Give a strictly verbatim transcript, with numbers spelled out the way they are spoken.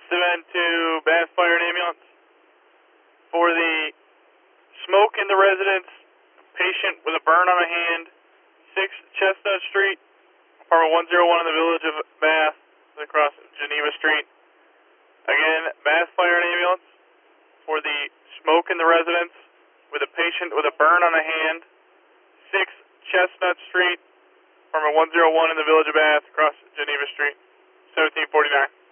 seven to Bath Fire and Ambulance. For the smoke in the residence, patient with a burn on a hand, six Chestnut Street, apartment one oh one in the village of Bath, across Geneva Street. Again, Bath Fire and Ambulance. For the smoke in the residence, with a patient with a burn on a hand, six Chestnut Street, apartment one oh one in the village of Bath, across Geneva Street, seventeen forty-nine.